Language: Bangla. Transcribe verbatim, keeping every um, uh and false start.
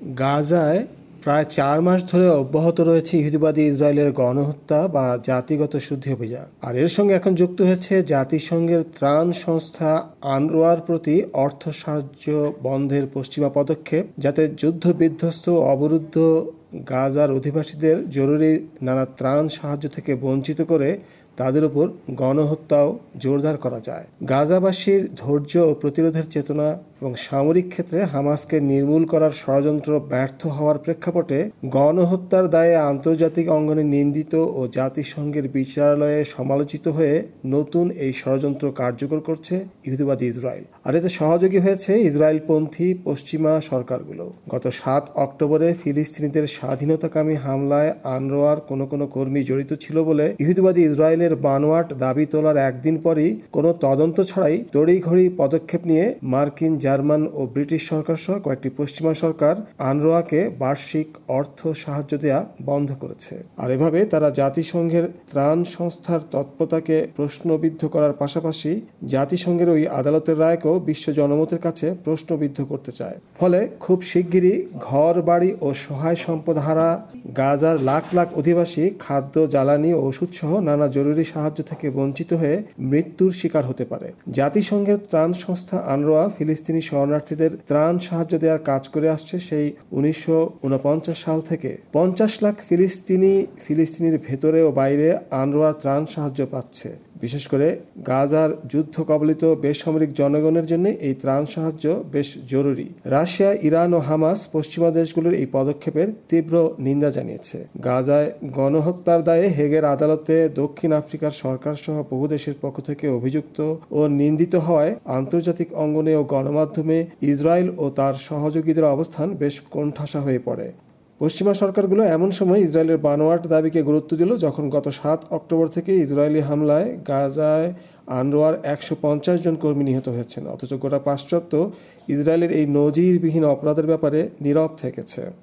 গাজায় প্রায় চার মাস ধরে অব্যাহত রয়েছে ইহুদিবাদী ইসরায়েলের গণহত্যা বা জাতিগত শুদ্ধি অভিযান। আর এর সঙ্গে এখন যুক্ত হয়েছে জাতিসংঘের ত্রাণ সংস্থা আনরোয়ার প্রতি অর্থ সাহায্য বন্ধের পশ্চিমা পদক্ষেপ, যাতে যুদ্ধ বিধ্বস্ত অবরুদ্ধ গাজার অধিবাসীদের জরুরি নানা ত্রাণ সাহায্য থেকে বঞ্চিত করে তাদের উপর গণহত্যাও জোরদার করা যায়। গাজাবাসীর ধৈর্য ও প্রতিরোধের চেতনা এবং সামরিক ক্ষেত্রে হামাসকে নির্মূল করার ষড়যন্ত্র ব্যর্থ হওয়ার প্রেক্ষাপটে গণহত্যার দায়ে আন্তর্জাতিক অঙ্গনে নিন্দিত ও জাতিসংঘের বিচারালয়ে সমালোচিত হয়ে নতুন এই ষড়যন্ত্র কার্যকর করছে ইহুদিবাদী ইসরায়েল। আর এতে সহযোগী হয়েছে ইসরায়েলপন্থী পশ্চিমা সরকারগুলো। গত সাত অক্টোবরে ফিলিস্তিনিদের স্বাধীনতাকামী হামলায় আনরোয়ার কোনো কোনো কর্মী জড়িত ছিল বলে ইহুদিবাদী ইসরায়েলের বানোয়াট দাবি তোলার একদিন পরই কোনো তদন্ত ছাড়াই তড়িঘড়ি পদক্ষেপ নিয়ে মার্কিন, জার্মান ও ব্রিটিশ সরকার সহ কয়েকটি পশ্চিমা সরকার আনরোয়াকে বার্ষিক অর্থ সাহায্য দেয়া বন্ধ করেছে। আর এভাবে তারা জাতিসংঘের ত্রাণ সংস্থার তৎপরতাকে প্রশ্নবিদ্ধ করার পাশাপাশি জাতিসংঘের ওই আদালতের রায়কেও বিশ্ব জনমতের কাছে প্রশ্নবিদ্ধ করতে চায়। ফলে খুব শিগগিরই ঘর বাড়ি ও সহায় সম্পদ হারা গাজার লাখ লাখ অধিবাসী খাদ্য, জ্বালানি ও ওষুধ সহ নানা জরুরি সাহায্য থেকে বঞ্চিত হয়ে মৃত্যুর শিকার হতে পারে। জাতিসংঘের ত্রাণ সংস্থা আনরোয়া ফিলিস্তিনি শরণার্থীদের ত্রাণ সাহায্য দেওয়ার কাজ করে আসছে সেই উনিশশো উনপঞ্চাশ সাল থেকে। পঞ্চাশ লাখ ফিলিস্তিনি ফিলিস্তিনির ভেতরে ও বাইরে আনরোয়ার ত্রাণ সাহায্য পাচ্ছে। বিশেষ করে গাজার যুদ্ধ কবলিত বেসামরিক জনগণের জন্য এই ত্রাণ সাহায্য বেশ জরুরি। রাশিয়া, ইরান ও হামাস পশ্চিমা দেশগুলোর এই পদক্ষেপের তীব্র নিন্দা জানিয়েছে। গাজায় গণহত্যার দায়ে হেগের আদালতে দক্ষিণ আফ্রিকার সরকার সহ বহু দেশের পক্ষ থেকে অভিযুক্ত ও নিন্দিত হওয়ায় আন্তর্জাতিক অঙ্গনে ও গণমাধ্যমে ইসরায়েল ও তার সহযোগীদের অবস্থান বেশ কোণঠাসা হয়ে পড়ে। পশ্চিমা সরকারগুলো এমন সময় ইসরায়েলের বানোয়াট দাবিকে গুরুত্ব দিল যখন গত সাত অক্টোবর থেকে ইসরায়েলি হামলায় গাজায় আনরোয়ার একশো পঞ্চাশ জন কর্মী নিহত হয়েছেন, অথচ গোটা পাশ্চাত্য ইসরায়েলের এই নজিরবিহীন অপরাধের ব্যাপারে নীরব থেকেছে।